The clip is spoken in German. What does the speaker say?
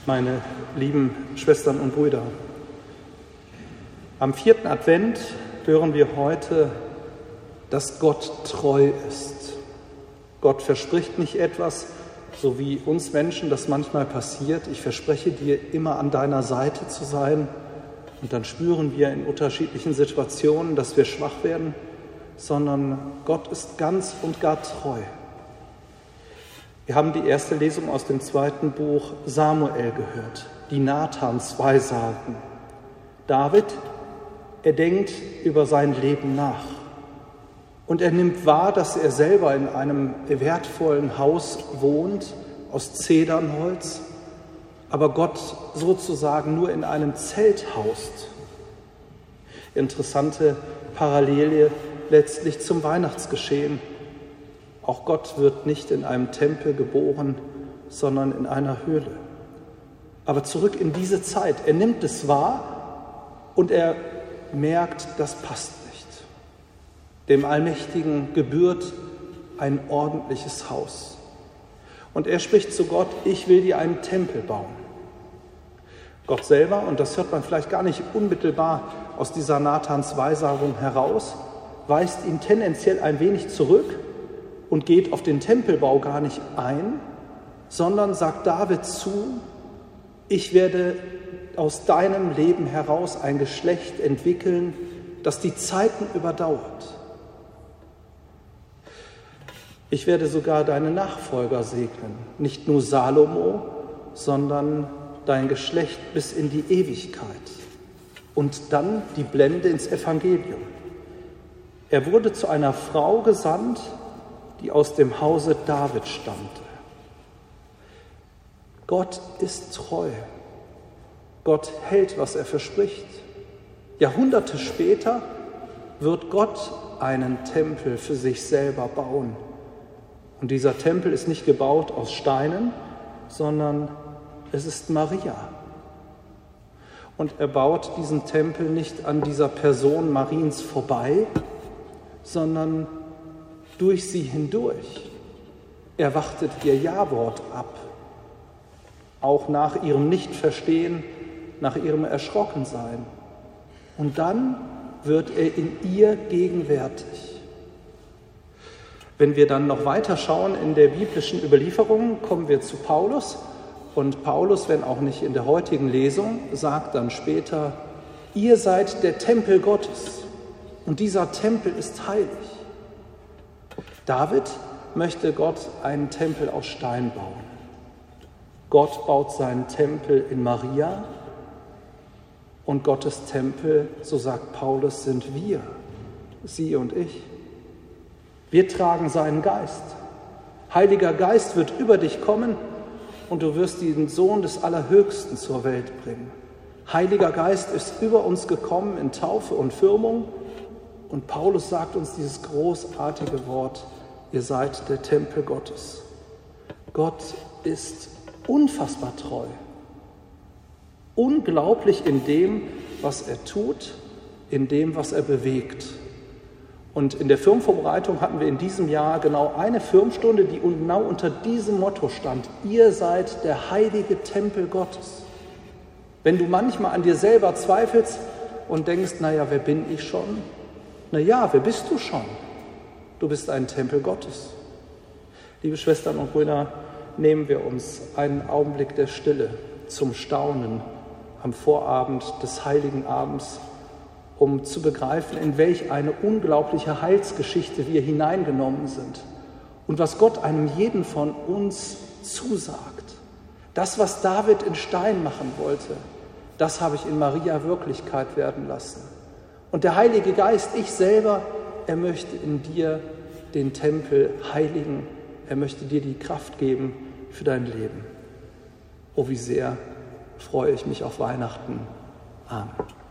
Meine lieben Schwestern und Brüder, am 4. Advent hören wir heute, dass Gott treu ist. Gott verspricht nicht etwas, so wie uns Menschen das manchmal passiert. Ich verspreche dir, immer an deiner Seite zu sein. Und dann spüren wir in unterschiedlichen Situationen, dass wir schwach werden, sondern Gott ist ganz und gar treu. Wir haben die erste Lesung aus dem 2. Buch Samuel gehört, die Nathans Weissagen. David, er denkt über sein Leben nach und er nimmt wahr, dass er selber in einem wertvollen Haus wohnt, aus Zedernholz, aber Gott sozusagen nur in einem Zelt haust. Interessante Parallele letztlich zum Weihnachtsgeschehen. Auch Gott wird nicht in einem Tempel geboren, sondern in einer Höhle. Aber zurück in diese Zeit. Er nimmt es wahr und er merkt, das passt nicht. Dem Allmächtigen gebührt ein ordentliches Haus. Und er spricht zu Gott, ich will dir einen Tempel bauen. Gott selber, und das hört man vielleicht gar nicht unmittelbar aus dieser Nathans Weissagung heraus, weist ihn tendenziell ein wenig zurück und geht auf den Tempelbau gar nicht ein, sondern sagt David zu, ich werde aus deinem Leben heraus ein Geschlecht entwickeln, das die Zeiten überdauert. Ich werde sogar deine Nachfolger segnen, nicht nur Salomo, sondern dein Geschlecht bis in die Ewigkeit. Und dann die Blende ins Evangelium. Er wurde zu einer Frau gesandt, die aus dem Hause David stammte. Gott ist treu. Gott hält, was er verspricht. Jahrhunderte später wird Gott einen Tempel für sich selber bauen. Und dieser Tempel ist nicht gebaut aus Steinen, sondern es ist Maria. Und er baut diesen Tempel nicht an dieser Person Mariens vorbei, sondern durch sie hindurch. Er wartet ihr Ja-Wort ab, auch nach ihrem Nichtverstehen, nach ihrem Erschrockensein. Und dann wird er in ihr gegenwärtig. Wenn wir dann noch weiter schauen in der biblischen Überlieferung, kommen wir zu Paulus. Und Paulus, wenn auch nicht in der heutigen Lesung, sagt dann später, ihr seid der Tempel Gottes und dieser Tempel ist heilig. David möchte Gott einen Tempel aus Stein bauen. Gott baut seinen Tempel in Maria und Gottes Tempel, so sagt Paulus, sind wir, sie und ich. Wir tragen seinen Geist. Heiliger Geist wird über dich kommen und du wirst den Sohn des Allerhöchsten zur Welt bringen. Heiliger Geist ist über uns gekommen in Taufe und Firmung und Paulus sagt uns dieses großartige Wort, ihr seid der Tempel Gottes. Gott ist unfassbar treu. Unglaublich in dem, was er tut, in dem, was er bewegt. Und in der Firmenvorbereitung hatten wir in diesem Jahr genau eine Firmenstunde, die genau unter diesem Motto stand. Ihr seid der heilige Tempel Gottes. Wenn du manchmal an dir selber zweifelst und denkst, naja, wer bin ich schon? Naja, wer bist du schon? Du bist ein Tempel Gottes. Liebe Schwestern und Brüder, nehmen wir uns einen Augenblick der Stille zum Staunen am Vorabend des Heiligen Abends, um zu begreifen, in welch eine unglaubliche Heilsgeschichte wir hineingenommen sind und was Gott einem jeden von uns zusagt. Das, was David in Stein machen wollte, das habe ich in Maria Wirklichkeit werden lassen. Und der Heilige Geist, ich selber, er möchte in dir den Tempel heiligen. Er möchte dir die Kraft geben für dein Leben. Oh, wie sehr freue ich mich auf Weihnachten. Amen.